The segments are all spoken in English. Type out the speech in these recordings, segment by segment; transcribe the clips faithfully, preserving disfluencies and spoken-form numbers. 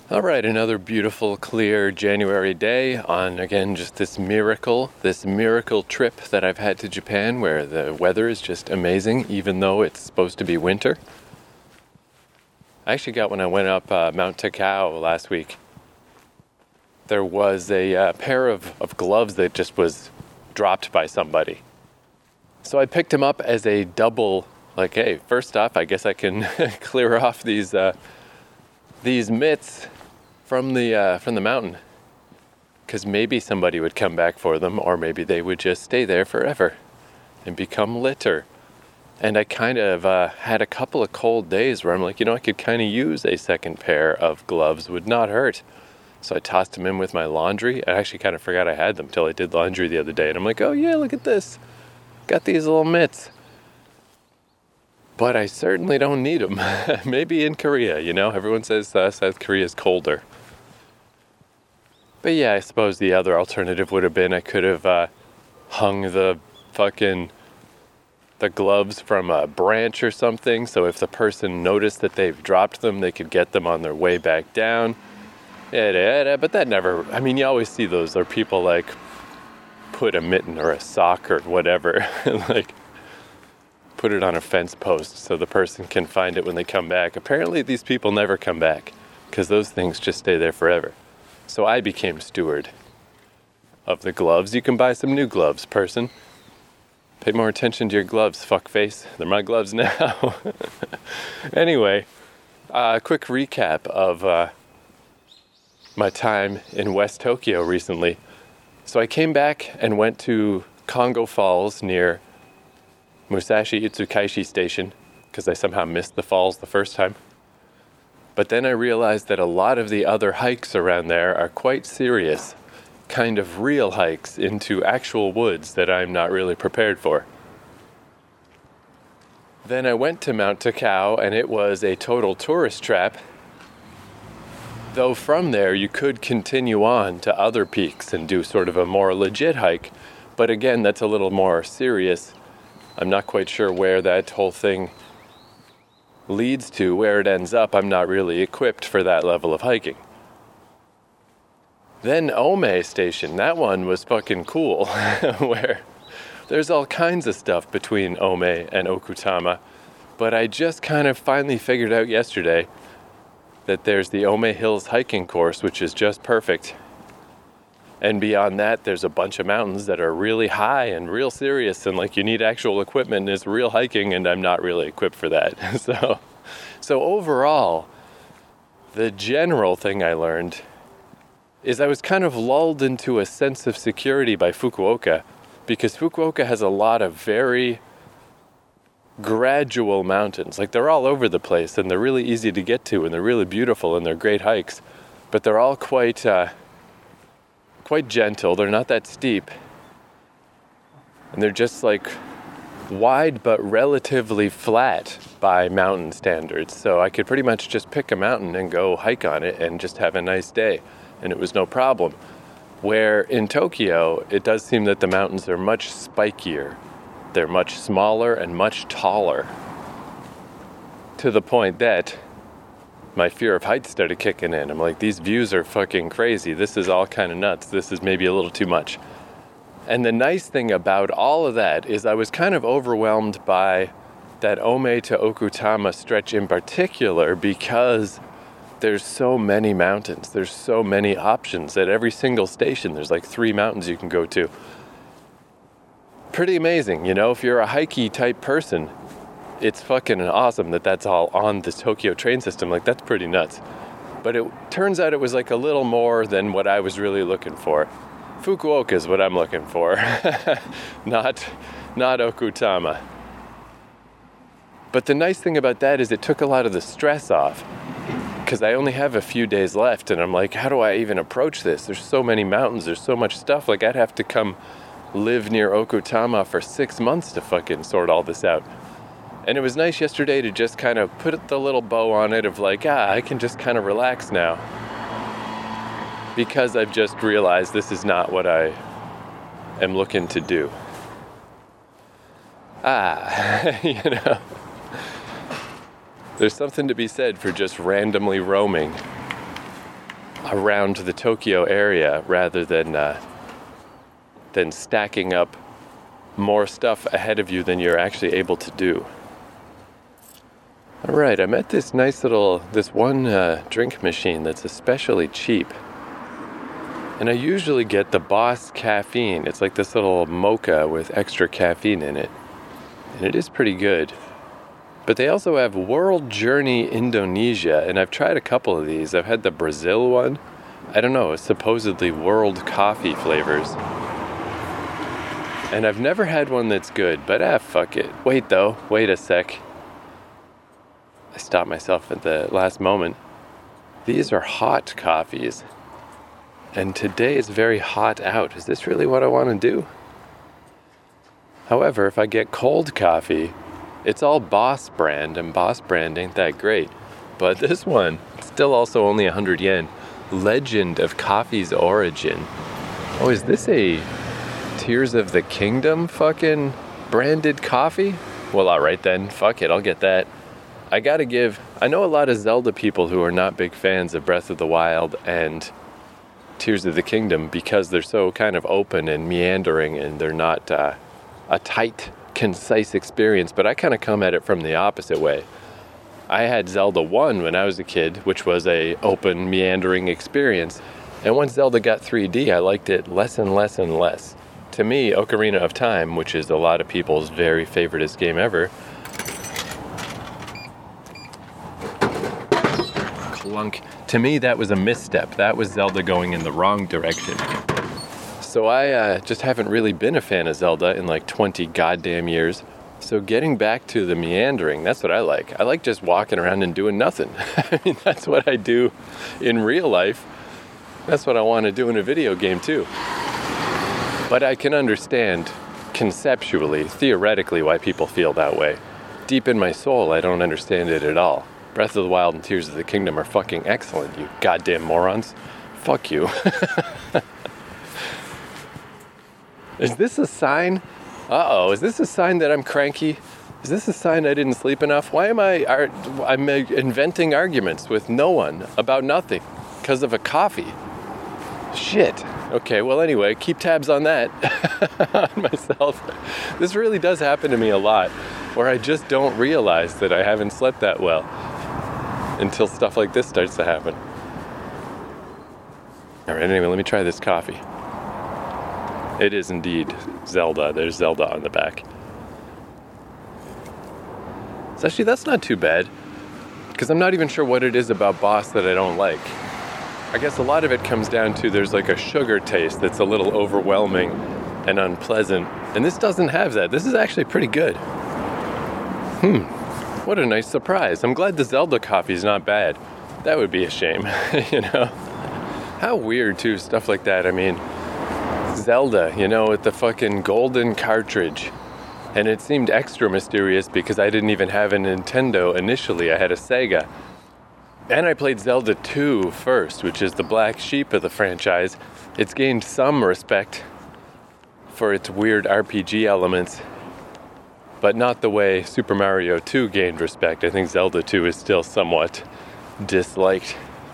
All right, another beautiful, clear January day on, again, just this miracle, this miracle trip that I've had to Japan where the weather is just amazing, even though it's supposed to be winter. I actually got when I went up uh, Mount Takao last week. There was a uh, pair of, of gloves that just was dropped by somebody. So I picked them up as a double, like, hey, first off, I guess I can clear off these uh, these mitts from the uh, from the mountain, because maybe somebody would come back for them, or maybe they would just stay there forever and become litter. And I kind of uh, had a couple of cold days where I'm like, you know, I could kind of use a second pair of gloves, would not hurt. So I tossed them in with my laundry. I actually kind of forgot I had them till I did laundry the other day, and I'm like, oh yeah, look at this, got these little mitts. But I certainly don't need them. Maybe in Korea, you know, everyone says uh, South Korea is colder. But yeah, I suppose the other alternative would have been I could have uh, hung the fucking, the gloves from a branch or something, so if the person noticed that they've dropped them, they could get them on their way back down. But that never, I mean, you always see those, or people like put a mitten or a sock or whatever, like put it on a fence post so the person can find it when they come back. Apparently these people never come back, because those things just stay there forever. So I became steward of the gloves. You can buy some new gloves, person. Pay more attention to your gloves, fuckface. They're my gloves now. Anyway, a uh, quick recap of uh, my time in West Tokyo recently. So I came back and went to Kongo Falls near Musashi Utsukaishi Station, because I somehow missed the falls the first time. But then I realized that a lot of the other hikes around there are quite serious, kind of real hikes into actual woods that I'm not really prepared for. Then I went to Mount Takao, and it was a total tourist trap. Though from there you could continue on to other peaks and do sort of a more legit hike. But again, that's a little more serious. I'm not quite sure where that whole thing leads to, where it ends up. I'm not really equipped for that level of hiking. Then Ome Station, that one was fucking cool, where there's all kinds of stuff between Ome and Okutama, but I just kind of finally figured out yesterday that there's the Ome Hills hiking course, which is just perfect. And beyond that, there's a bunch of mountains that are really high and real serious, and like you need actual equipment, and it's real hiking, and I'm not really equipped for that. so, so overall, the general thing I learned is I was kind of lulled into a sense of security by Fukuoka, because Fukuoka has a lot of very gradual mountains. Like, they're all over the place, and they're really easy to get to, and they're really beautiful, and they're great hikes, but they're all quite... Uh, quite gentle. They're not that steep, and they're just like wide but relatively flat by mountain standards, so I could pretty much just pick a mountain and go hike on it and just have a nice day, and it was no problem. Where in Tokyo, it does seem that the mountains are much spikier. They're much smaller and much taller, to the point that my fear of heights started kicking in. I'm like, these views are fucking crazy. This is all kind of nuts. This is maybe a little too much. And the nice thing about all of that is I was kind of overwhelmed by that Ome to Okutama stretch in particular, because there's so many mountains. There's so many options. At every single station, there's like three mountains you can go to. Pretty amazing, you know, if you're a hikey type person, it's fucking awesome that that's all on the Tokyo train system. Like, that's pretty nuts. But it turns out it was like a little more than what I was really looking for. Fukuoka is what I'm looking for, not, not Okutama. But the nice thing about that is it took a lot of the stress off, because I only have a few days left, and I'm like, how do I even approach this? There's so many mountains, there's so much stuff. Like, I'd have to come live near Okutama for six months to fucking sort all this out. And it was nice yesterday to just kind of put the little bow on it of like, ah, I can just kind of relax now, because I've just realized this is not what I am looking to do. Ah, you know, there's something to be said for just randomly roaming around the Tokyo area rather than uh, than stacking up more stuff ahead of you than you're actually able to do. All right, I'm at this nice little, this one uh, drink machine that's especially cheap. And I usually get the Boss Caffeine. It's like this little mocha with extra caffeine in it. And it is pretty good. But they also have World Journey Indonesia, and I've tried a couple of these. I've had the Brazil one. I don't know, it's supposedly world coffee flavors. And I've never had one that's good, but ah, fuck it. Wait though, wait a sec. I stopped myself at the last moment. These are hot coffees. And today is very hot out. Is this really what I want to do? However, if I get cold coffee, it's all Boss brand, and Boss brand ain't that great. But this one, still also only one hundred yen. Legend of Coffee's Origin. Oh, is this a Tears of the Kingdom fucking branded coffee? Well, alright then. Fuck it, I'll get that. I gotta give, I know a lot of Zelda people who are not big fans of Breath of the Wild and Tears of the Kingdom because they're so kind of open and meandering and they're not uh, a tight, concise experience, but I kind of come at it from the opposite way. I had Zelda one when I was a kid, which was a open, meandering experience, and once Zelda got three D, I liked it less and less and less. To me, Ocarina of Time, which is a lot of people's very favoriteest game ever, clunk. To me, that was a misstep. That was Zelda going in the wrong direction. So I uh, just haven't really been a fan of Zelda in like twenty goddamn years. So getting back to the meandering, that's what I like. I like just walking around and doing nothing. I mean, that's what I do in real life. That's what I want to do in a video game too. But I can understand conceptually, theoretically, why people feel that way. Deep in my soul, I don't understand it at all. Breath of the Wild and Tears of the Kingdom are fucking excellent, you goddamn morons. Fuck you. Is this a sign? Uh-oh, is this a sign that I'm cranky? Is this a sign I didn't sleep enough? Why am I, ar- I'm inventing arguments with no one about nothing because of a coffee? Shit. Okay, well anyway, keep tabs on that, on myself. This really does happen to me a lot, where I just don't realize that I haven't slept that well until stuff like this starts to happen. All right, anyway, let me try this coffee. It is indeed Zelda. There's Zelda on the back. So actually, that's not too bad, because I'm not even sure what it is about Boss that I don't like. I guess a lot of it comes down to there's like a sugar taste that's a little overwhelming and unpleasant, and this doesn't have that. This is actually pretty good. Hmm, what a nice surprise. I'm glad the Zelda coffee's not bad. That would be a shame, you know? How weird, too, stuff like that. I mean, Zelda, you know, with the fucking golden cartridge. And it seemed extra mysterious because I didn't even have a Nintendo initially. I had a Sega. And I played Zelda two first, which is the black sheep of the franchise. It's gained some respect for its weird R P G elements, but not the way Super Mario two gained respect. I think Zelda two is still somewhat disliked.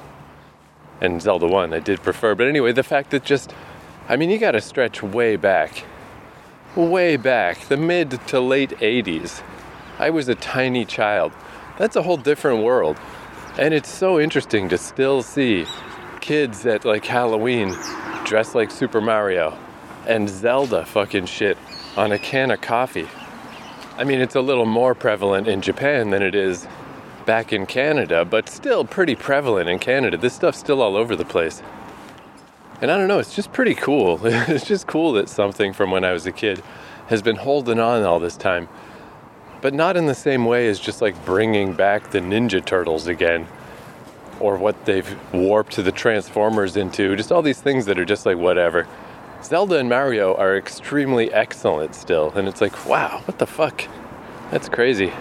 And Zelda one I did prefer. But anyway, the fact that just, I mean, you gotta stretch way back. Way back. The mid to late eighties. I was a tiny child. That's a whole different world. And it's so interesting to still see kids at like Halloween dressed like Super Mario and Zelda fucking shit on a can of coffee. I mean, it's a little more prevalent in Japan than it is back in Canada, but still pretty prevalent in Canada. This stuff's still all over the place. And I don't know, it's just pretty cool. It's just cool that something from when I was a kid has been holding on all this time. But not in the same way as just like bringing back the Ninja Turtles again, or what they've warped the Transformers into, just all these things that are just like whatever. Zelda and Mario are extremely excellent still, and it's like, wow, what the fuck? That's crazy.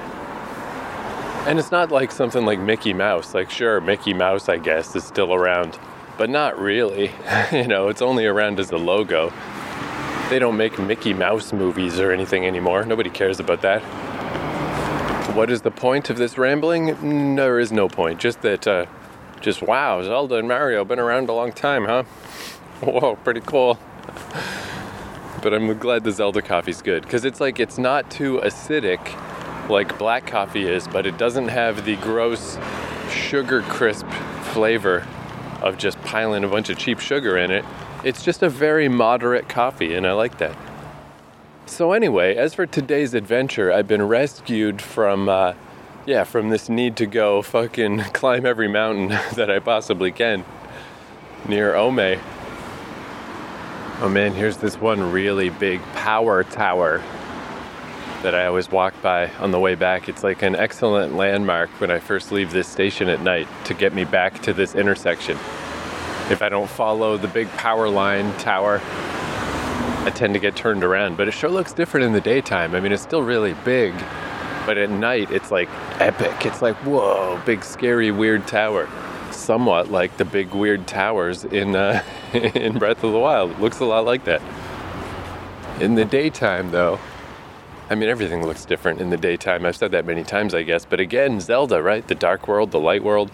And it's not like something like Mickey Mouse. Like, sure, Mickey Mouse, I guess, is still around, but not really. You know, it's only around as a logo. They don't make Mickey Mouse movies or anything anymore. Nobody cares about that. What is the point of this rambling? There is no point. Just that uh, Just, wow, Zelda and Mario been around a long time, huh? Whoa, pretty cool. But I'm glad the Zelda coffee's good, because it's like, it's not too acidic like black coffee is, but it doesn't have the gross sugar crisp flavor of just piling a bunch of cheap sugar in it. It's just a very moderate coffee, and I like that. So anyway, as for today's adventure, I've been rescued from, uh, yeah, from this need to go fucking climb every mountain that I possibly can near Ome. Oh man, here's this one really big power tower that I always walk by on the way back. It's like an excellent landmark when I first leave this station at night to get me back to this intersection. If I don't follow the big power line tower, I tend to get turned around. But it sure looks different in the daytime. I mean, it's still really big, but at night it's like epic. It's like, whoa, big, scary, weird tower. Somewhat like the big, weird towers in uh, in Breath of the Wild. It looks a lot like that. In the daytime, though, I mean, everything looks different in the daytime. I've said that many times, I guess. But again, Zelda, right? The dark world, the light world.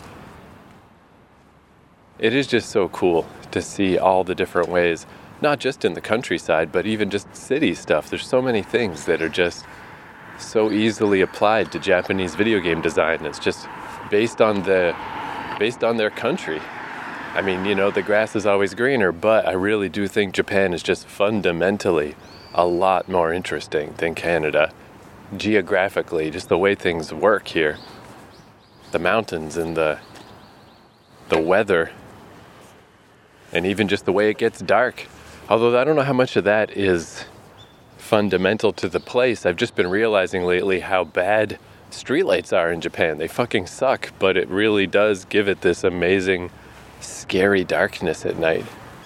It is just so cool to see all the different ways, not just in the countryside, but even just city stuff. There's so many things that are just so easily applied to Japanese video game design. It's just based on the, based on their country. I mean, you know, the grass is always greener, but I really do think Japan is just fundamentally a lot more interesting than Canada. Geographically, just the way things work here. The mountains and the the weather. And even just the way it gets dark. Although I don't know how much of that is fundamental to the place. I've just been realizing lately how bad streetlights are in Japan. They fucking suck, but it really does give it this amazing, scary darkness at night.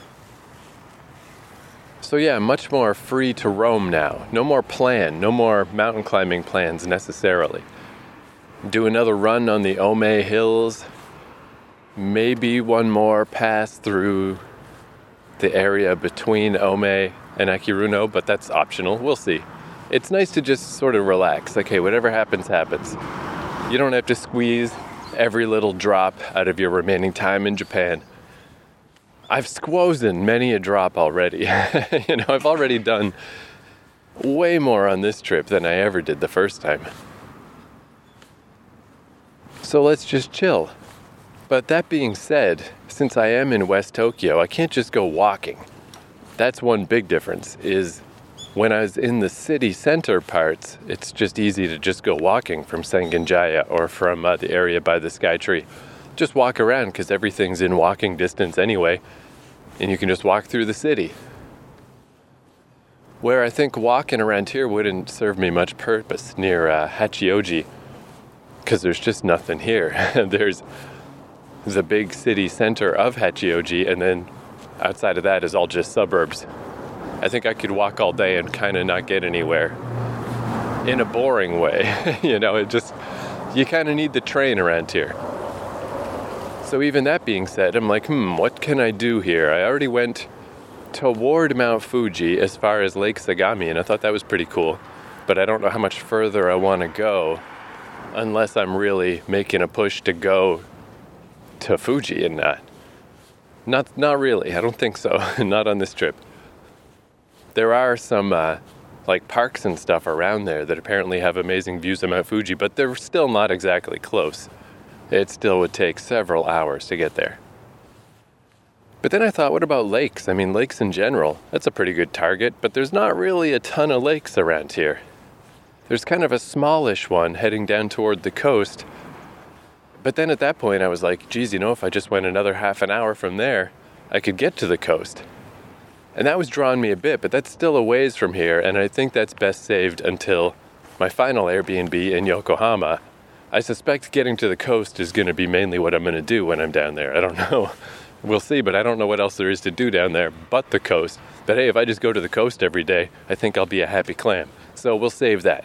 So yeah, much more free to roam now. No more plan, no more mountain climbing plans necessarily. Do another run on the Ome Hills. Maybe one more pass through the area between Ome and Akiruno, but that's optional. We'll see. It's nice to just sort of relax. Okay, whatever happens, happens. You don't have to squeeze every little drop out of your remaining time in Japan. I've squozen many a drop already. You know, I've already done way more on this trip than I ever did the first time. So let's just chill. But that being said, since I am in West Tokyo, I can't just go walking. That's one big difference, is when I was in the city center parts, it's just easy to just go walking from Sengenjaya or from uh, the area by the Skytree. Just walk around because everything's in walking distance anyway, and you can just walk through the city. Where I think walking around here wouldn't serve me much purpose, near uh, Hachioji, because there's just nothing here. There's the big city center of Hachioji, and then outside of that is all just suburbs. I think I could walk all day and kind of not get anywhere in a boring way. You know, it just, you kind of need the train around here. So even that being said, I'm like, hmm, what can I do here? I already went toward Mount Fuji as far as Lake Sagami, and I thought that was pretty cool. But I don't know how much further I want to go unless I'm really making a push to go to Fuji, and uh, not not really. I don't think so. Not on this trip. There are some uh, like parks and stuff around there that apparently have amazing views of Mount Fuji, but they're still not exactly close. It still would take several hours to get there. But then I thought, what about lakes? I mean, lakes in general, that's a pretty good target, but there's not really a ton of lakes around here. There's kind of a smallish one heading down toward the coast. But then at that point I was like, geez, you know, if I just went another half an hour from there, I could get to the coast. And that was drawing me a bit, but that's still a ways from here, and I think that's best saved until my final Airbnb in Yokohama. I suspect getting to the coast is going to be mainly what I'm going to do when I'm down there. I don't know. We'll see, but I don't know what else there is to do down there but the coast. But hey, if I just go to the coast every day, I think I'll be a happy clam. So we'll save that.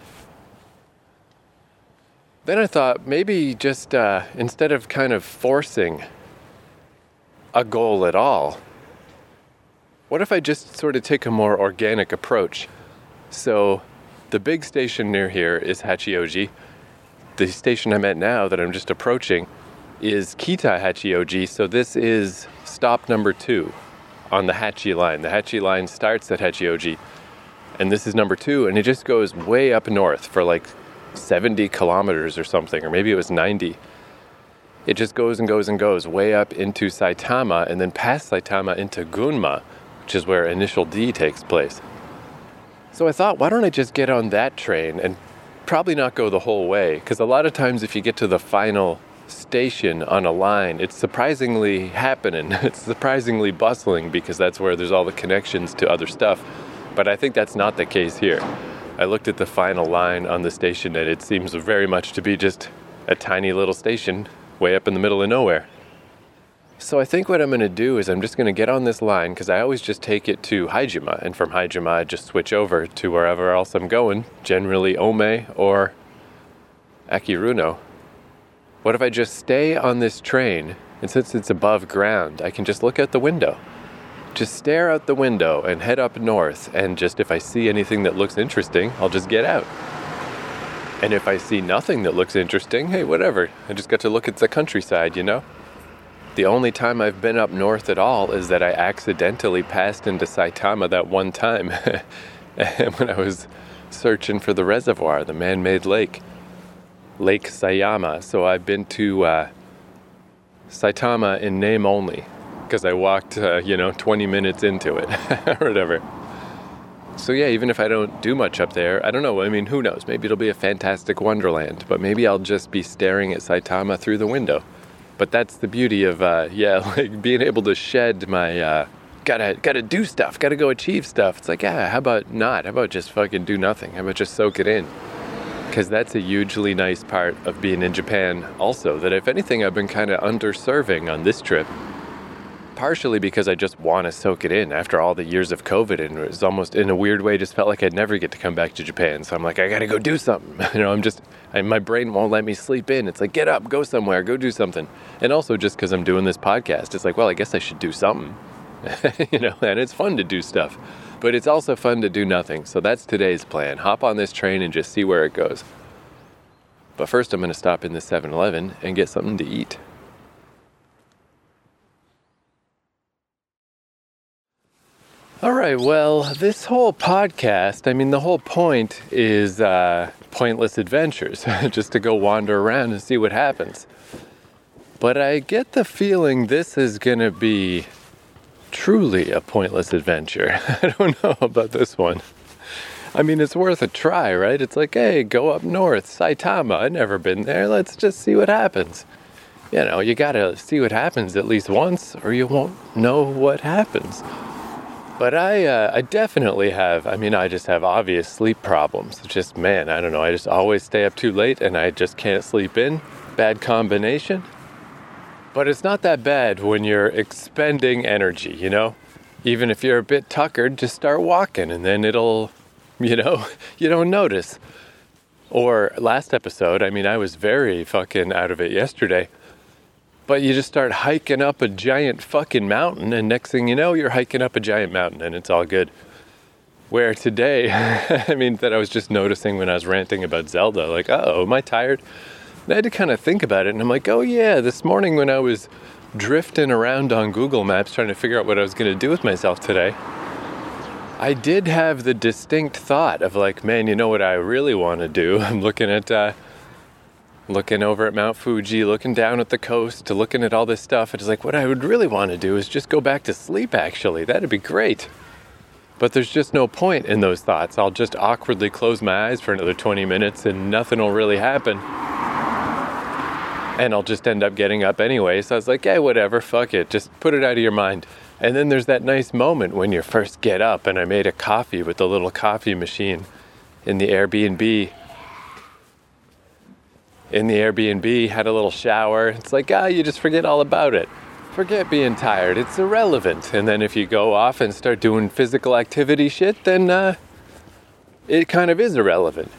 Then I thought maybe just uh, instead of kind of forcing a goal at all, what if I just sort of take a more organic approach? So the big station near here is Hachioji. The station I'm at now that I'm just approaching is Kita Hachioji. So this is stop number two on the Hachi line. The Hachi line starts at Hachioji, and this is number two, and it just goes way up north for like seventy kilometers or something, or maybe it was ninety. It just goes and goes and goes way up into Saitama, and then past Saitama into Gunma, which is where Initial D takes place. So I thought, why don't I just get on that train and probably not go the whole way, because a lot of times if you get to the final station on a line, it's surprisingly happening. It's surprisingly bustling, because that's where there's all the connections to other stuff. But I think that's not the case here. I looked at the final line on the station, and it seems very much to be just a tiny little station way up in the middle of nowhere. So I think what I'm going to do is I'm just going to get on this line, because I always just take it to Haijima, and from Haijima I just switch over to wherever else I'm going, generally Ome or Akiruno. What if I just stay on this train, and since it's above ground, I can just look out the window. Just stare out the window and head up north, and just if I see anything that looks interesting, I'll just get out. And if I see nothing that looks interesting, hey, whatever. I just got to look at the countryside, you know? The only time I've been up north at all is that I accidentally passed into Saitama that one time when I was searching for the reservoir, the man-made lake, Lake Sayama. So I've been to uh, Saitama in name only, because I walked, uh, you know, twenty minutes into it, or whatever. So yeah, even if I don't do much up there, I don't know, I mean, who knows? Maybe it'll be a fantastic wonderland, but maybe I'll just be staring at Saitama through the window. But that's the beauty of, uh, yeah, like being able to shed my, uh, gotta, gotta do stuff, gotta go achieve stuff. It's like, yeah, how about not? How about just fucking do nothing? How about just soak it in? Because that's a hugely nice part of being in Japan also, that if anything, I've been kind of underserving on this trip. Partially because I just want to soak it in after all the years of COVID, and it was almost, in a weird way, just felt like I'd never get to come back to Japan. So I'm like, I gotta go do something. You know, I'm just, I, my brain won't let me sleep in. It's like, get up, go somewhere, go do something. And also just because I'm doing this podcast, it's like, well, I guess I should do something. You know, and it's fun to do stuff. But it's also fun to do nothing. So that's today's plan. Hop on this train and just see where it goes. But first I'm going to stop in the seven eleven and get something to eat. All right, well, this whole podcast, I mean, the whole point is uh, pointless adventures, just to go wander around and see what happens. But I get the feeling this is going to be truly a pointless adventure. I don't know about this one. I mean, it's worth a try, right? It's like, hey, go up north, Saitama, I've never been there, let's just see what happens. You know, you got to see what happens at least once, or you won't know what happens. But I uh, I definitely have, I mean, I just have obvious sleep problems. It's just, man, I don't know, I just always stay up too late and I just can't sleep in. Bad combination. But it's not that bad when you're expending energy, you know? Even if you're a bit tuckered, just start walking and then it'll, you know, you don't notice. Or last episode, I mean, I was very fucking out of it yesterday. But you just start hiking up a giant fucking mountain, and next thing you know, you're hiking up a giant mountain, and it's all good. Where today, I mean, that I was just noticing when I was ranting about Zelda, like, uh-oh, am I tired? And I had to kind of think about it, and I'm like, oh yeah, this morning when I was drifting around on Google Maps trying to figure out what I was going to do with myself today, I did have the distinct thought of like, man, you know what I really want to do? I'm looking at... Uh, looking over at Mount Fuji, looking down at the coast, looking at all this stuff. It's like, what I would really want to do is just go back to sleep, actually. That'd be great. But there's just no point in those thoughts. I'll just awkwardly close my eyes for another twenty minutes and nothing will really happen. And I'll just end up getting up anyway. So I was like, hey, whatever, fuck it. Just put it out of your mind. And then there's that nice moment when you first get up, and I made a coffee with the little coffee machine in the Airbnb. In the Airbnb, had a little shower. It's like, ah, you just forget all about it. Forget being tired. It's irrelevant. And then if you go off and start doing physical activity shit, then uh, it kind of is irrelevant.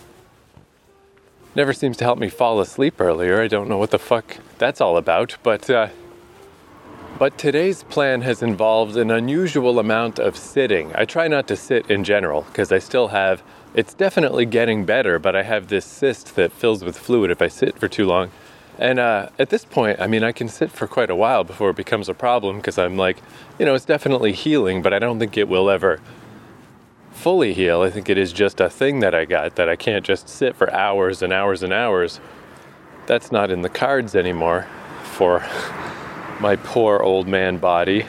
Never seems to help me fall asleep earlier. I don't know what the fuck that's all about. But, uh, but today's plan has involved an unusual amount of sitting. I try not to sit in general, because I still have... It's definitely getting better, but I have this cyst that fills with fluid if I sit for too long. And uh, at this point, I mean, I can sit for quite a while before it becomes a problem because I'm like, you know, it's definitely healing, but I don't think it will ever fully heal. I think it is just a thing that I got, that I can't just sit for hours and hours and hours. That's not in the cards anymore for my poor old man body.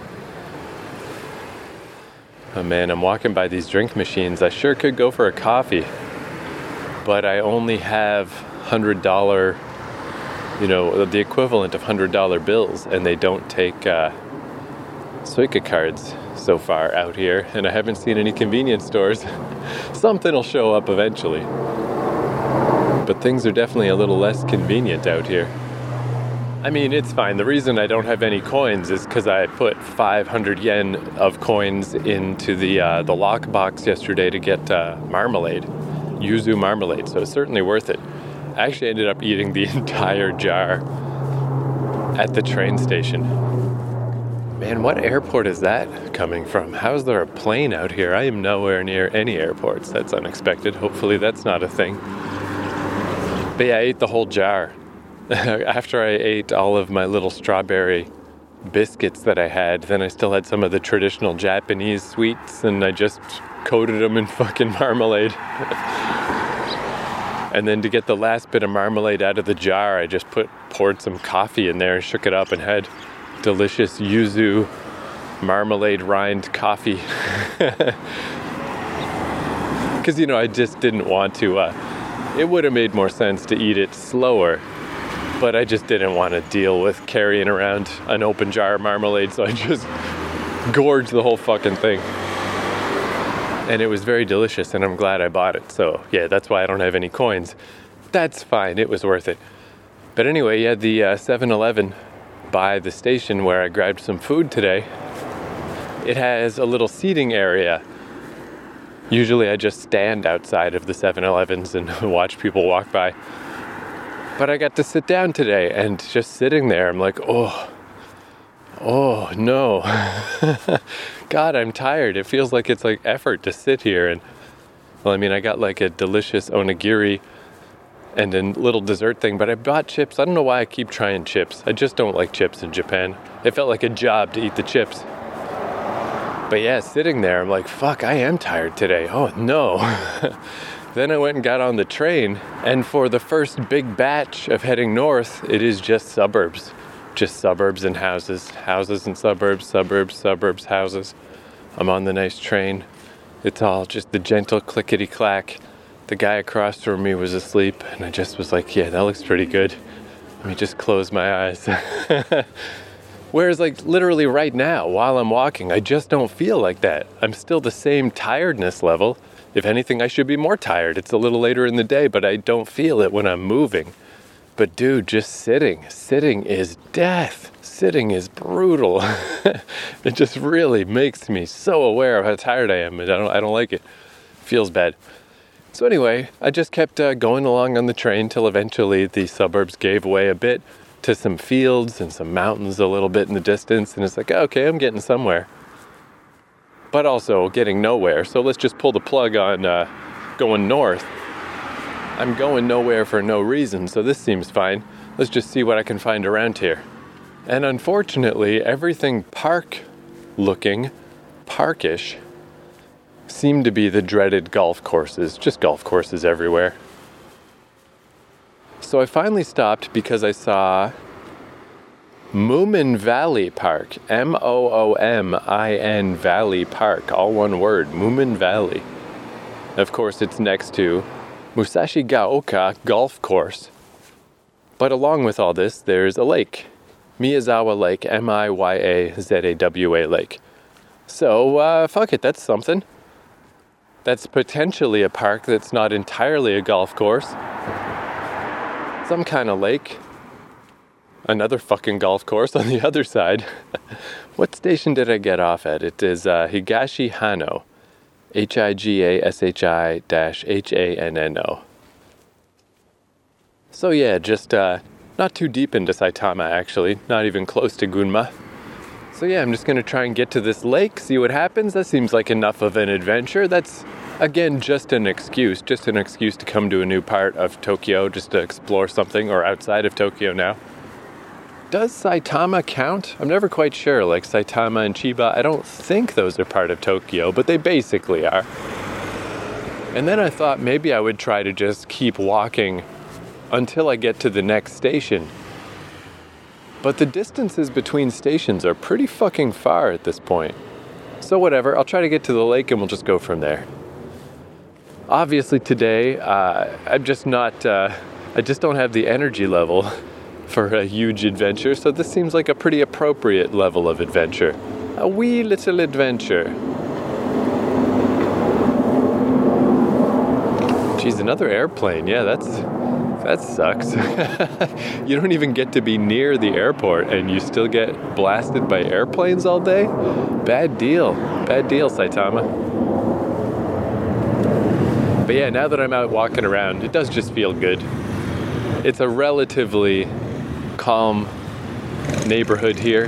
Oh man, I'm walking by these drink machines. I sure could go for a coffee, but I only have one hundred dollars, you know, the equivalent of one hundred dollars bills, and they don't take uh, Suica cards so far out here, and I haven't seen any convenience stores. Something will show up eventually, but things are definitely a little less convenient out here. I mean, it's fine. The reason I don't have any coins is because I put five hundred yen of coins into the uh, the lock box yesterday to get uh, marmalade, yuzu marmalade, so it's certainly worth it. I actually ended up eating the entire jar at the train station. Man, what airport is that coming from? How is there a plane out here? I am nowhere near any airports. That's unexpected. Hopefully that's not a thing. But yeah, I ate the whole jar. After I ate all of my little strawberry biscuits that I had, then I still had some of the traditional Japanese sweets, and I just coated them in fucking marmalade. And then to get the last bit of marmalade out of the jar, I just put poured some coffee in there and shook it up and had delicious yuzu marmalade rind coffee. Because, you know, I just didn't want to, uh, it would have made more sense to eat it slower, but I just didn't want to deal with carrying around an open jar of marmalade, so I just gorged the whole fucking thing. And it was very delicious, and I'm glad I bought it. So, yeah, that's why I don't have any coins. That's fine. It was worth it. But anyway, yeah, the uh, seven eleven by the station where I grabbed some food today, it has a little seating area. Usually I just stand outside of the seven elevens and watch people walk by. But I got to sit down today, and just sitting there, I'm like, oh, oh no. God, I'm tired. It feels like it's like effort to sit here. And well, I mean, I got like a delicious onigiri and a little dessert thing, but I bought chips. I don't know why I keep trying chips. I just don't like chips in Japan. It felt like a job to eat the chips. But yeah, sitting there, I'm like, fuck, I am tired today. Oh no. Then I went and got on the train, and for the first big batch of heading north, it is just suburbs. Just suburbs and houses. Houses and suburbs, suburbs, suburbs, houses. I'm on the nice train. It's all just the gentle clickety-clack. The guy across from me was asleep, and I just was like, yeah, that looks pretty good. Let me just close my eyes. Whereas, like, literally right now, while I'm walking, I just don't feel like that. I'm still the same tiredness level. If anything, I should be more tired. It's a little later in the day, but I don't feel it when I'm moving. But dude, just sitting. Sitting is death. Sitting is brutal. It just really makes me so aware of how tired I am. And I don't, I don't like it. It feels bad. So anyway, I just kept uh, going along on the train till eventually the suburbs gave way a bit to some fields and some mountains a little bit in the distance. And it's like, okay, I'm getting somewhere. But also getting nowhere. So let's just pull the plug on uh, going north. I'm going nowhere for no reason, so this seems fine. Let's just see what I can find around here. And unfortunately, everything park-looking, parkish, seemed to be the dreaded golf courses. Just golf courses everywhere. So I finally stopped because I saw Moomin Valley Park. M O O M I N Valley Park. All one word. Moomin Valley. Of course, it's next to Musashigaoka Golf Course. But along with all this, there's a lake. Miyazawa Lake. M I Y A Z A W A Lake. So, uh, fuck it. That's something. That's potentially a park that's not entirely a golf course. Some kind of lake. Another fucking golf course on the other side. What station did I get off at? It is uh, Higashi Hanno. H I G A S H I H A N N O. So yeah, just uh, not too deep into Saitama actually. Not even close to Gunma. So yeah, I'm just going to try and get to this lake, see what happens. That seems like enough of an adventure. That's Again, just an excuse, just an excuse to come to a new part of Tokyo, just to explore something, or outside of Tokyo now. Does Saitama count? I'm never quite sure, like Saitama and Chiba, I don't think those are part of Tokyo, but they basically are. And then I thought maybe I would try to just keep walking until I get to the next station. But the distances between stations are pretty fucking far at this point. So whatever, I'll try to get to the lake and we'll just go from there. Obviously today, uh, I'm just not, uh, I just don't have the energy level for a huge adventure, so this seems like a pretty appropriate level of adventure. A wee little adventure. Geez, another airplane. Yeah, that's, that sucks. You don't even get to be near the airport and you still get blasted by airplanes all day? Bad deal. Bad deal, Saitama. But yeah, now that I'm out walking around, it does just feel good. It's a relatively calm neighborhood here.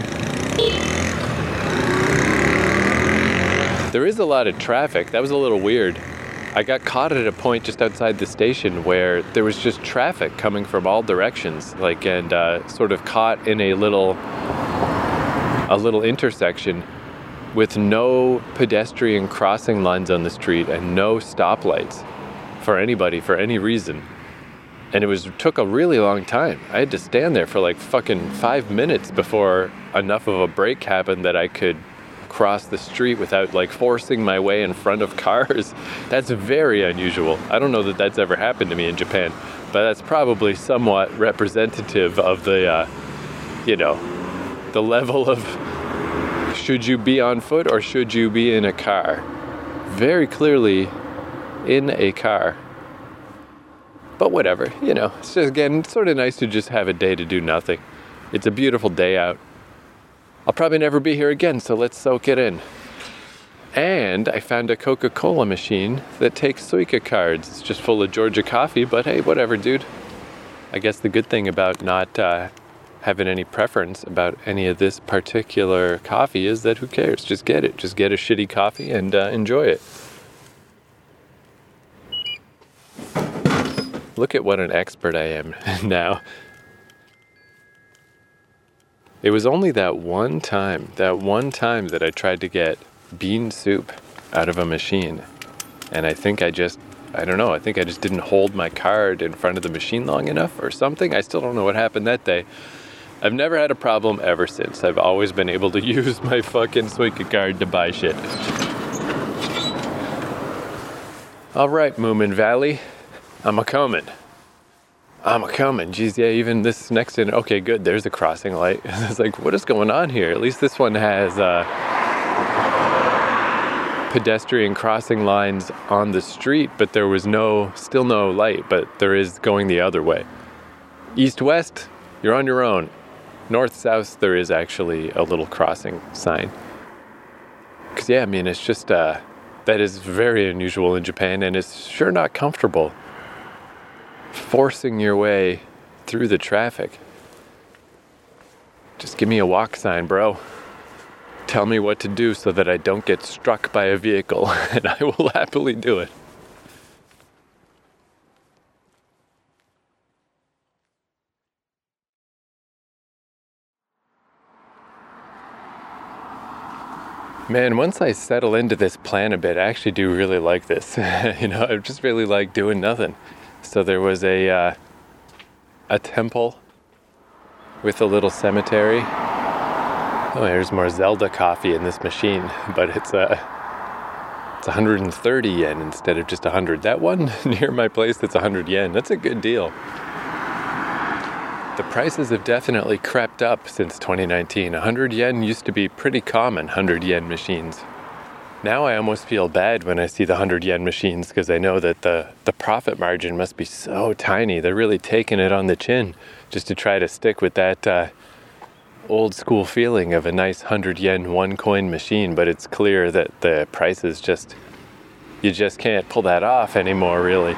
There is a lot of traffic. That was a little weird. I got caught at a point just outside the station where there was just traffic coming from all directions, like, and uh, sort of caught in a little, a little intersection with no pedestrian crossing lines on the street and no stoplights for anybody for any reason. And it was took a really long time. I had to stand there for like fucking five minutes before enough of a break happened that I could cross the street without like forcing my way in front of cars. That's very unusual. I don't know that that's ever happened to me in Japan, but that's probably somewhat representative of the, uh, you know, the level of should you be on foot or should you be in a car? Very clearly in a car. But whatever, you know, it's just, again, it's sort of nice to just have a day to do nothing. It's a beautiful day out. I'll probably never be here again, so let's soak it in. And I found a Coca-Cola machine that takes Suica cards. It's just full of Georgia coffee, but hey, whatever, dude. I guess the good thing about not uh, having any preference about any of this particular coffee is that who cares? Just get it. Just get a shitty coffee and uh, enjoy it. Look at what an expert I am now. It was only that one time, that one time that I tried to get bean soup out of a machine. And I think I just, I don't know, I think I just didn't hold my card in front of the machine long enough or something. I still don't know what happened that day. I've never had a problem ever since. I've always been able to use my fucking Suica card to buy shit. All right, Moomin Valley. I'm a-comin'. I'm a-comin'. Geez, yeah, even this next in... Okay, good, there's a crossing light. It's like, what is going on here? At least this one has uh, pedestrian crossing lines on the street, but there was no, still no light, but there is going the other way. East-west, you're on your own. North-south, there is actually a little crossing sign. Because, yeah, I mean, it's just... Uh, that is very unusual in Japan, and it's sure not comfortable. Forcing your way through the traffic. Just give me a walk sign, bro. Tell me what to do so that I don't get struck by a vehicle, and I will happily do it. Man, once I settle into this plan a bit, I actually do really like this. You know, I just really like doing nothing. So there was a uh, a temple with a little cemetery. Oh, there's more Zelda coffee in this machine, but it's uh, it's one hundred thirty yen instead of just one hundred. That one near my place that's one hundred yen. That's a good deal. The prices have definitely crept up since twenty nineteen. one hundred yen used to be pretty common, one hundred yen machines. Now I almost feel bad when I see the one hundred yen machines because I know that the, the profit margin must be so tiny. They're really taking it on the chin just to try to stick with that uh, old school feeling of a nice one hundred yen one coin machine. But it's clear that the prices just, you just can't pull that off anymore, really.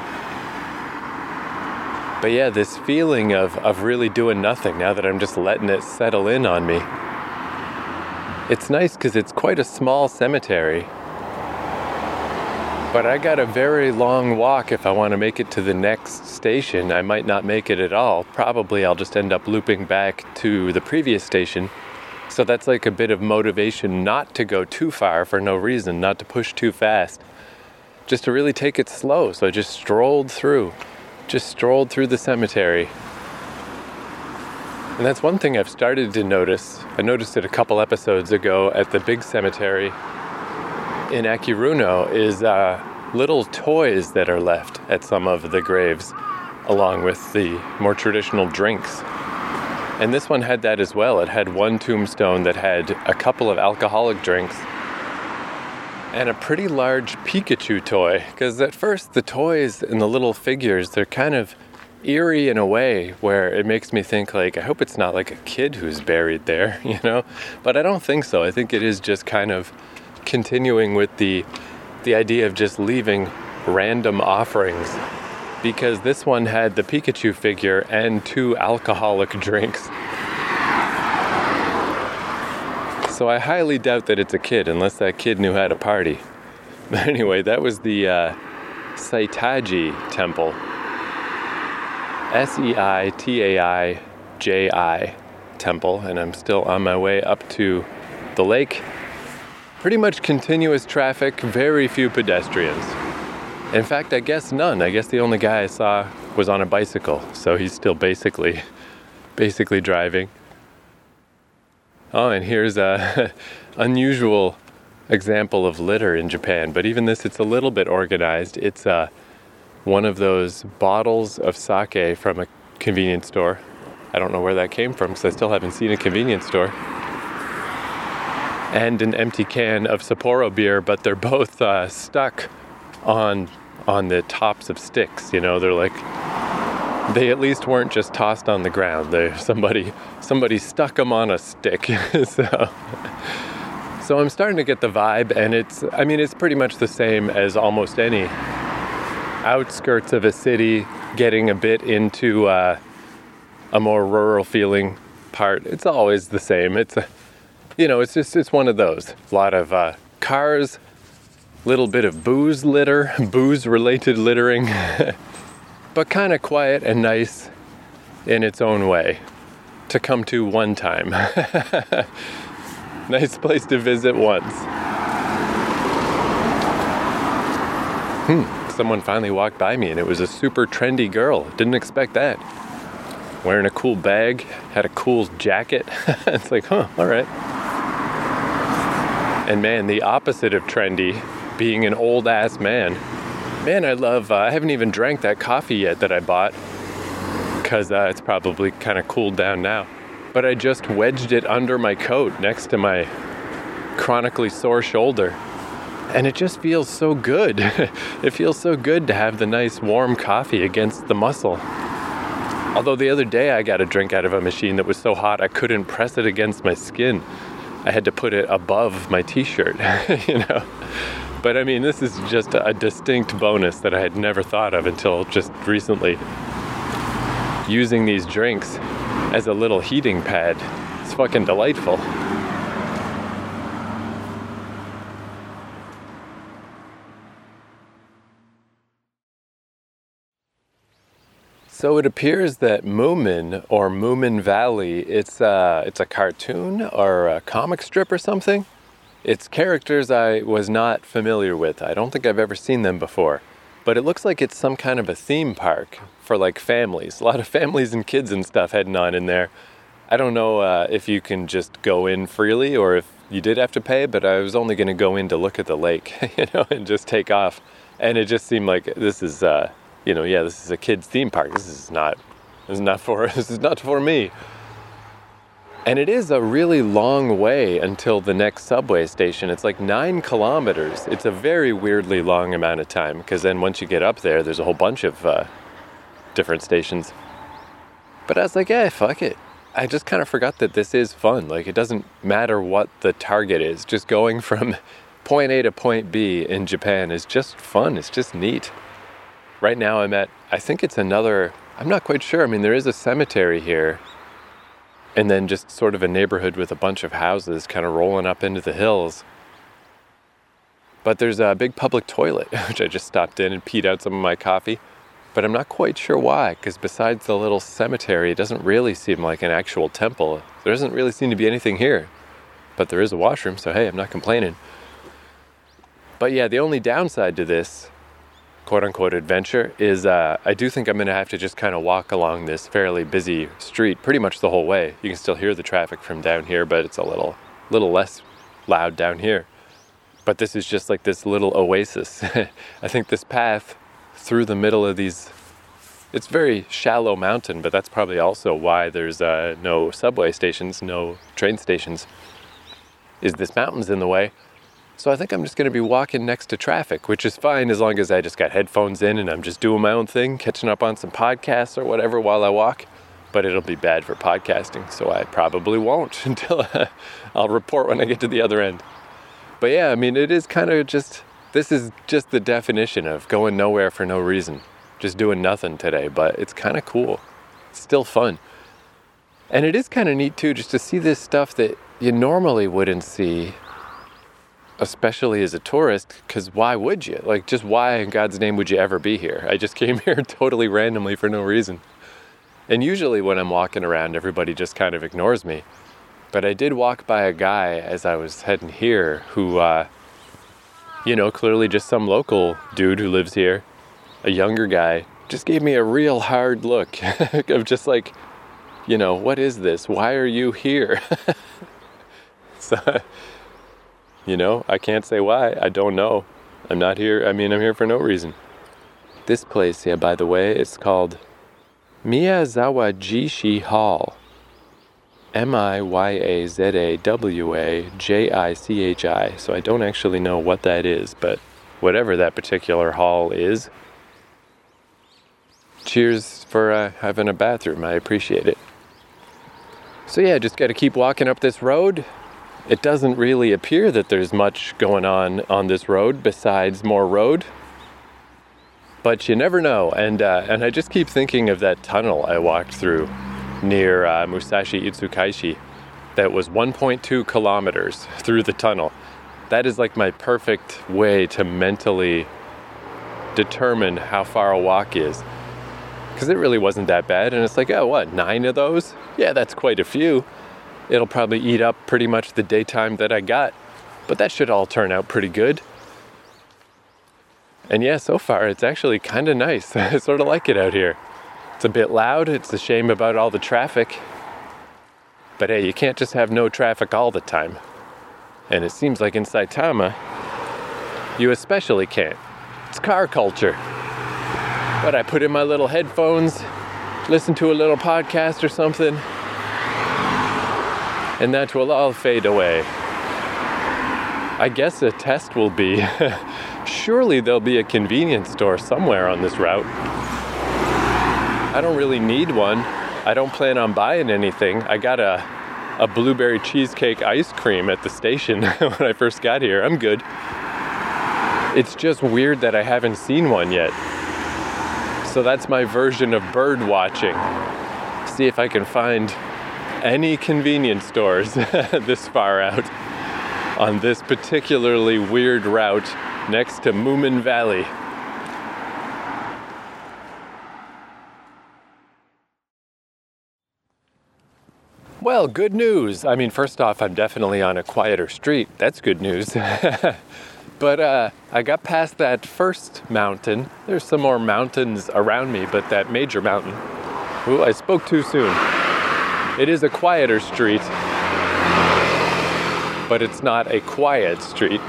But yeah, this feeling of, of really doing nothing now that I'm just letting it settle in on me. It's nice because it's quite a small cemetery. But I got a very long walk if I want to make it to the next station. I might not make it at all. Probably I'll just end up looping back to the previous station. So that's like a bit of motivation not to go too far for no reason, not to push too fast. Just to really take it slow. So I just strolled through. Just strolled through the cemetery. And that's one thing I've started to notice. I noticed it a couple episodes ago at the big cemetery in Akiruno is uh, little toys that are left at some of the graves, along with the more traditional drinks. And this one had that as well. It had one tombstone that had a couple of alcoholic drinks and a pretty large Pikachu toy. Because at first the toys and the little figures, they're kind of eerie in a way where it makes me think like, I hope it's not like a kid who's buried there, you know? But I don't think so. I think it is just kind of continuing with the the idea of just leaving random offerings, because this one had the Pikachu figure and two alcoholic drinks. So I highly doubt that it's a kid, unless that kid knew how to party. But anyway, that was the uh, Seitaji Temple. S E I T A I J I Temple, and I'm still on my way up to the lake. Pretty much continuous traffic, very few pedestrians. In fact, I guess none. I guess the only guy I saw was on a bicycle, so he's still basically, basically driving. Oh, and here's a unusual example of litter in Japan, but even this, it's a little bit organized. It's uh, one of those bottles of sake from a convenience store. I don't know where that came from because I still haven't seen a convenience store. And an empty can of Sapporo beer, but they're both uh, stuck on on the tops of sticks. You know, they're like, they at least weren't just tossed on the ground. They somebody somebody stuck them on a stick. so, so I'm starting to get the vibe, and it's I mean it's pretty much the same as almost any outskirts of a city, getting a bit into uh, a more rural feeling part. It's always the same. It's a You know, it's just, it's one of those. A lot of uh, cars, little bit of booze litter, booze-related littering, but kind of quiet and nice in its own way to come to one time. Nice place to visit once. Hmm, someone finally walked by me and it was a super trendy girl. Didn't expect that. Wearing a cool bag, had a cool jacket. It's like, huh, all right. And man, the opposite of trendy, being an old ass man. Man, I love, uh, I haven't even drank that coffee yet that I bought, because uh, it's probably kind of cooled down now. But I just wedged it under my coat next to my chronically sore shoulder. And it just feels so good. It feels so good to have the nice warm coffee against the muscle. Although the other day I got a drink out of a machine that was so hot I couldn't press it against my skin. I had to put it above my t-shirt, you know. But I mean, this is just a distinct bonus that I had never thought of until just recently. Using these drinks as a little heating pad. It's fucking delightful. So it appears that Moomin, or Moomin Valley, it's a, it's a cartoon or a comic strip or something. It's characters I was not familiar with. I don't think I've ever seen them before. But it looks like it's some kind of a theme park for like families. A lot of families and kids and stuff heading on in there. I don't know uh, if you can just go in freely or if you did have to pay, but I was only going to go in to look at the lake, you know, and just take off. And it just seemed like this is... Uh, You know, yeah, this is a kid's theme park. This is not, this is not for, this is not for me. And it is a really long way until the next subway station. It's like nine kilometers. It's a very weirdly long amount of time, because then once you get up there, there's a whole bunch of uh, different stations. But I was like, yeah, fuck it. I just kind of forgot that this is fun. Like, it doesn't matter what the target is. Just going from point A to point B in Japan is just fun. It's just neat. Right now I'm at, I think it's another, I'm not quite sure. I mean, there is a cemetery here, and then just sort of a neighborhood with a bunch of houses kind of rolling up into the hills. But there's a big public toilet, which I just stopped in and peed out some of my coffee. But I'm not quite sure why, because besides the little cemetery, it doesn't really seem like an actual temple. There doesn't really seem to be anything here. But there is a washroom, so hey, I'm not complaining. But yeah, the only downside to this quote-unquote adventure is uh, I do think I'm going to have to just kind of walk along this fairly busy street pretty much the whole way. You can still hear the traffic from down here, but it's a little, little less loud down here. But this is just like this little oasis. I think this path through the middle of these, it's very shallow mountain, but that's probably also why there's uh, no subway stations, no train stations, is this mountain's in the way. So I think I'm just going to be walking next to traffic, which is fine as long as I just got headphones in and I'm just doing my own thing, catching up on some podcasts or whatever while I walk. But it'll be bad for podcasting, so I probably won't until I'll report when I get to the other end. But yeah, I mean, it is kind of just, this is just the definition of going nowhere for no reason. Just doing nothing today, but it's kind of cool. It's still fun. And it is kind of neat too, just to see this stuff that you normally wouldn't see, especially as a tourist, because why would you? Like, just why in God's name would you ever be here? I just came here totally randomly for no reason. And usually when I'm walking around, everybody just kind of ignores me. But I did walk by a guy as I was heading here who, uh, you know, clearly just some local dude who lives here, a younger guy, just gave me a real hard look of just like, you know, what is this? Why are you here? So, you know, I can't say why. I don't know. I'm not here. I mean, I'm here for no reason. This place, yeah, by the way, it's called Miyazawa Jishi Hall. M I Y A Z A W A J I C H I. So I don't actually know what that is, but whatever that particular hall is, cheers for uh, having a bathroom. I appreciate it. So yeah, just got to keep walking up this road. It doesn't really appear that there's much going on on this road besides more road. But you never know. And uh, and I just keep thinking of that tunnel I walked through near uh, Musashi Itsukaishi that was one point two kilometers through the tunnel. That is like my perfect way to mentally determine how far a walk is. Because it really wasn't that bad. And it's like, oh, what, nine of those? Yeah, that's quite a few. It'll probably eat up pretty much the daytime that I got. But that should all turn out pretty good. And yeah, so far it's actually kind of nice. I sort of like it out here. It's a bit loud. It's a shame about all the traffic. But hey, you can't just have no traffic all the time. And it seems like in Saitama, you especially can't. It's car culture. But I put in my little headphones, listen to a little podcast or something, and that will all fade away. I guess a test will be, surely there'll be a convenience store somewhere on this route. I don't really need one. I don't plan on buying anything. I got a, a blueberry cheesecake ice cream at the station when I first got here. I'm good. It's just weird that I haven't seen one yet. So that's my version of bird watching. See if I can find any convenience stores this far out on this particularly weird route next to Moomin Valley. Well, good news. I mean, first off, I'm definitely on a quieter street. That's good news. But uh, I got past that first mountain. There's some more mountains around me, but that major mountain. Ooh, I spoke too soon. It is a quieter street, but it's not a quiet street.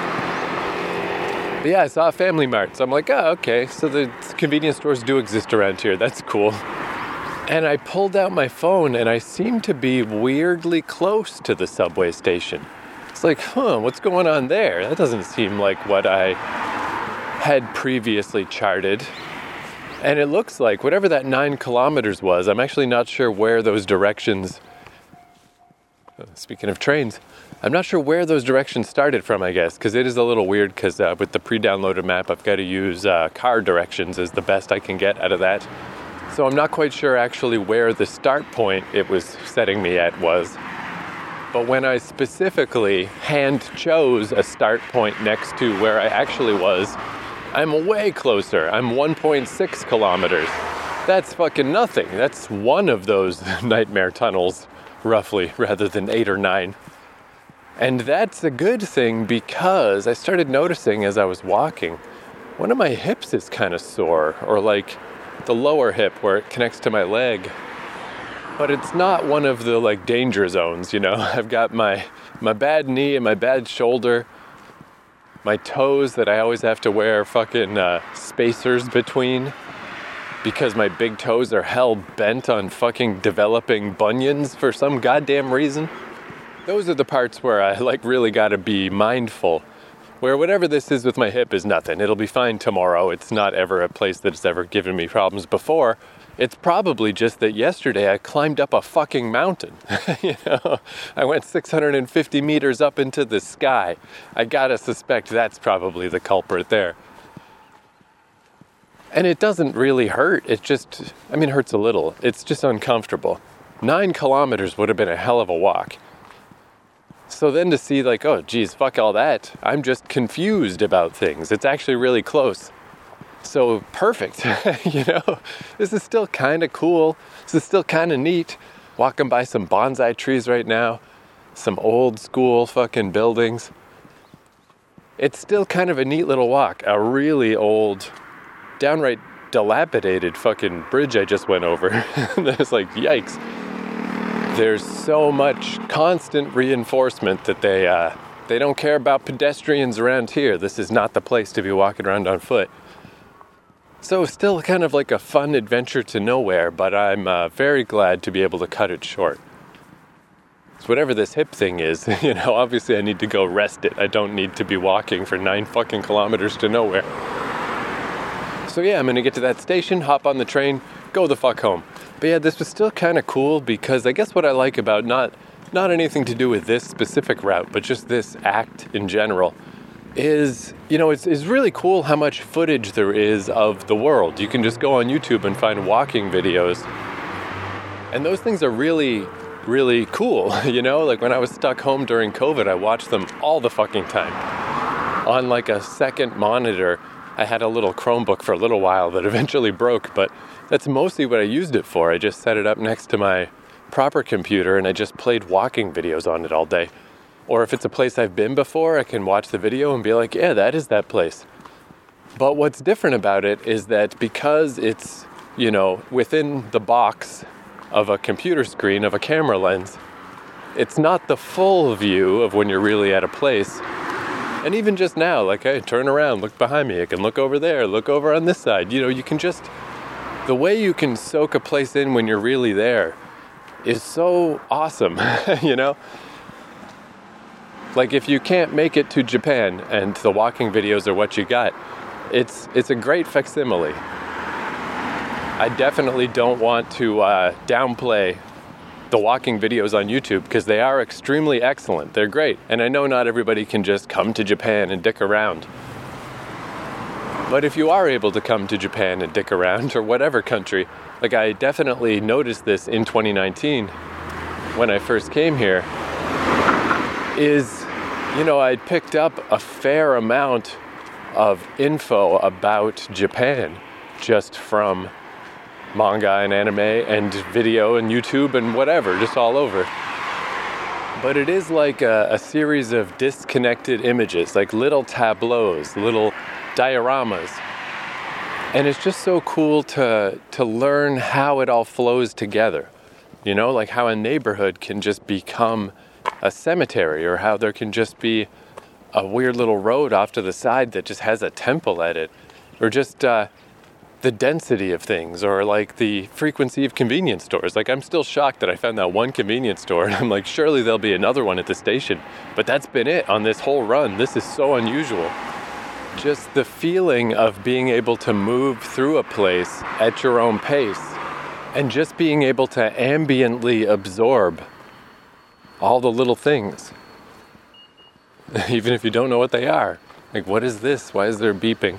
But yeah, I saw a Family Mart, so I'm like, oh, okay, so the convenience stores do exist around here. That's cool. And I pulled out my phone, and I seemed to be weirdly close to the subway station. It's like, huh, what's going on there? That doesn't seem like what I had previously charted. And it looks like whatever that nine kilometers was, I'm actually not sure where those directions, speaking of trains, I'm not sure where those directions started from, I guess, because it is a little weird because uh, with the pre-downloaded map, I've got to use uh, car directions as the best I can get out of that. So I'm not quite sure actually where the start point it was setting me at was. But when I specifically hand chose a start point next to where I actually was, I'm way closer. I'm one point six kilometers. That's fucking nothing. That's one of those nightmare tunnels, roughly, rather than eight or nine. And that's a good thing because I started noticing as I was walking, one of my hips is kind of sore, or like the lower hip where it connects to my leg. But it's not one of the like danger zones, you know. I've got my my bad knee and my bad shoulder, my toes that I always have to wear fucking uh, spacers between because my big toes are hell bent on fucking developing bunions for some goddamn reason. Those are the parts where I like really gotta be mindful. Where whatever this is with my hip is nothing. It'll be fine tomorrow. It's not ever a place that's ever given me problems before. It's probably just that yesterday I climbed up a fucking mountain. You know, I went six hundred fifty meters up into the sky. I gotta suspect that's probably the culprit there. And it doesn't really hurt. It just, I mean, it hurts a little. It's just uncomfortable. Nine kilometers would have been a hell of a walk. So then to see like, oh, geez, fuck all that. I'm just confused about things. It's actually really close. So perfect, you know, this is still kind of cool. This is still kind of neat. Walking by some bonsai trees right now, some old school fucking buildings. It's still kind of a neat little walk. A really old, downright dilapidated fucking bridge I just went over. There's like, yikes. There's so much constant reinforcement that they, uh, they don't care about pedestrians around here. This is not the place to be walking around on foot. So still kind of like a fun adventure to nowhere, but I'm uh, very glad to be able to cut it short. So whatever this hip thing is, you know, obviously I need to go rest it. I don't need to be walking for nine fucking kilometers to nowhere. So yeah, I'm gonna get to that station, hop on the train, go the fuck home. But yeah, this was still kind of cool because I guess what I like about not, not anything to do with this specific route, but just this act in general, is, you know, it's, it's really cool how much footage there is of the world. You can just go on YouTube and find walking videos. And those things are really, really cool, you know? Like when I was stuck home during COVID, I watched them all the fucking time. On like a second monitor, I had a little Chromebook for a little while that eventually broke, but that's mostly what I used it for. I just set it up next to my proper computer and I just played walking videos on it all day. Or if it's a place I've been before, I can watch the video and be like, yeah, that is that place. But what's different about it is that because it's, you know, within the box of a computer screen, of a camera lens, it's not the full view of when you're really at a place. And even just now, like, hey, turn around, look behind me, I can look over there, look over on this side. You know, you can just, the way you can soak a place in when you're really there is so awesome, you know? Like if you can't make it to Japan and the walking videos are what you got, it's it's a great facsimile. I definitely don't want to uh, downplay the walking videos on YouTube because they are extremely excellent. They're great. And I know not everybody can just come to Japan and dick around. But if you are able to come to Japan and dick around, or whatever country, like I definitely noticed this in twenty nineteen when I first came here, is, you know, I picked up a fair amount of info about Japan just from manga and anime and video and YouTube and whatever, just all over. But it is like a, a series of disconnected images, like little tableaus, little dioramas. And it's just so cool to to learn how it all flows together. You know, like how a neighborhood can just become a cemetery, or how there can just be a weird little road off to the side that just has a temple at it, or just uh, the density of things, or like the frequency of convenience stores. Like I'm still shocked that I found that one convenience store, and I'm like, surely there'll be another one at the station. But that's been it on this whole run. This is so unusual. Just the feeling of being able to move through a place at your own pace, and just being able to ambiently absorb all the little things, even if you don't know what they are. Like, what is this? Why is there beeping?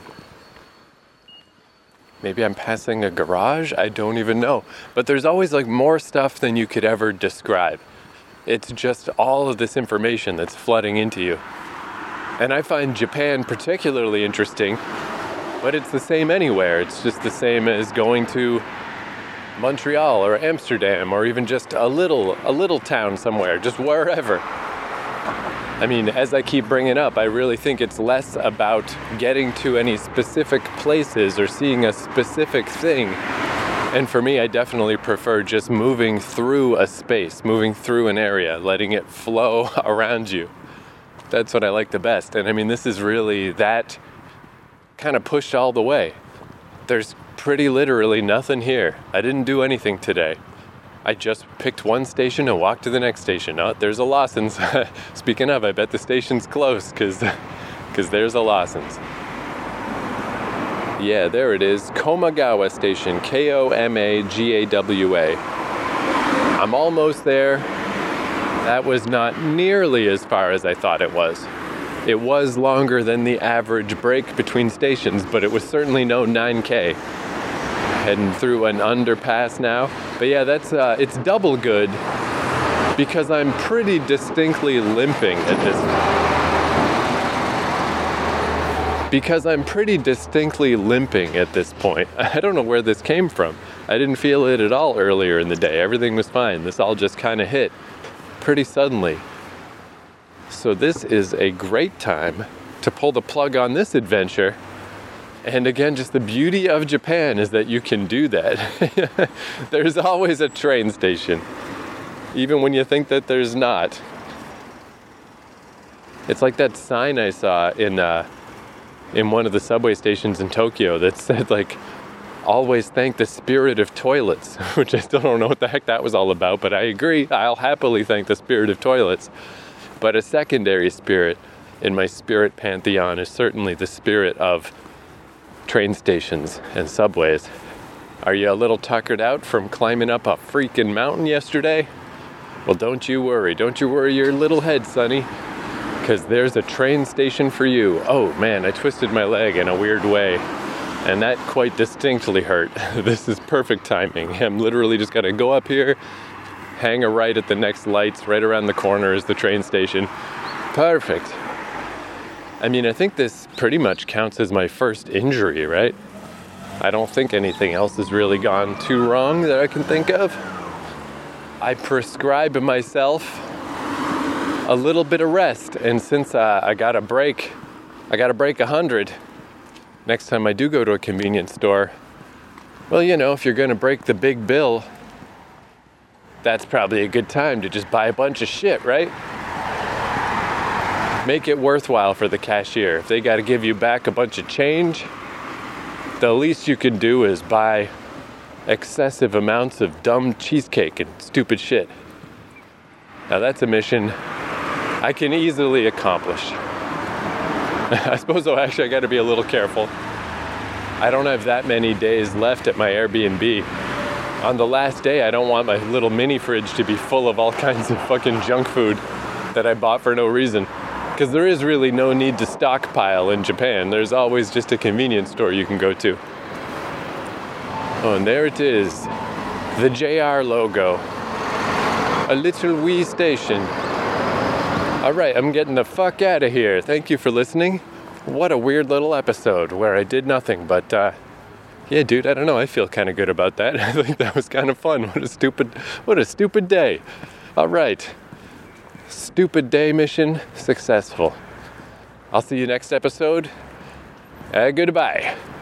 Maybe I'm passing a garage? I don't even know. But there's always like more stuff than you could ever describe. It's just all of this information that's flooding into you. And I find Japan particularly interesting, but it's the same anywhere. It's just the same as going to Montreal or Amsterdam or even just a little a little town somewhere, just wherever. I mean, as I keep bringing up, I really think it's less about getting to any specific places or seeing a specific thing. And for me, I definitely prefer just moving through a space, moving through an area, letting it flow around you. That's what I like the best. And I mean, this is really that kind of pushed all the way. There's pretty literally nothing here. I didn't do anything today. I just picked one station and walked to the next station. Oh, there's a Lawson's. Speaking of, I bet the station's close because because there's a Lawson's. Yeah, there it is. Komagawa Station. K O M A G A W A. I'm almost there. That was not nearly as far as I thought it was. It was longer than the average break between stations, but it was certainly no nine K. Heading through an underpass now. But yeah, that's uh, it's double good because I'm pretty distinctly limping at this Because I'm pretty distinctly limping at this point. I don't know where this came from. I didn't feel it at all earlier in the day. Everything was fine. This all just kind of hit pretty suddenly. So this is a great time to pull the plug on this adventure. And again, just the beauty of Japan is that you can do that. There's always a train station, even when you think that there's not. It's like that sign I saw in uh, in one of the subway stations in Tokyo that said, like, always thank the spirit of toilets, which I still don't know what the heck that was all about, but I agree, I'll happily thank the spirit of toilets. But a secondary spirit in my spirit pantheon is certainly the spirit of train stations and subways. Are you a little tuckered out from climbing up a freaking mountain yesterday? Well, don't you worry. Don't you worry your little head, sonny, because there's a train station for you. Oh man, I twisted my leg in a weird way, and that quite distinctly hurt. This is perfect timing. I'm literally just gonna go up here, hang a right at the next lights, right around the corner is the train station. Perfect. I mean, I think this pretty much counts as my first injury, right? I don't think anything else has really gone too wrong that I can think of. I prescribe myself a little bit of rest, and since uh, I got a break, I got to break a hundred. Next time I do go to a convenience store, well, you know, if you're going to break the big bill, that's probably a good time to just buy a bunch of shit, right? Make it worthwhile for the cashier. If they got to give you back a bunch of change, the least you can do is buy excessive amounts of dumb cheesecake and stupid shit. Now that's a mission I can easily accomplish. I suppose, though, actually I got to be a little careful. I don't have that many days left at my Airbnb. On the last day, I don't want my little mini fridge to be full of all kinds of fucking junk food that I bought for no reason. Because there is really no need to stockpile in Japan. There's always just a convenience store you can go to. Oh, and there it is. The J R logo. A little wee station. All right, I'm getting the fuck out of here. Thank you for listening. What a weird little episode where I did nothing, but uh, yeah, dude, I don't know. I feel kind of good about that. I think that was kind of fun. What a stupid, what a stupid day. All right. Stupid day mission successful. I'll see you next episode. Uh, goodbye.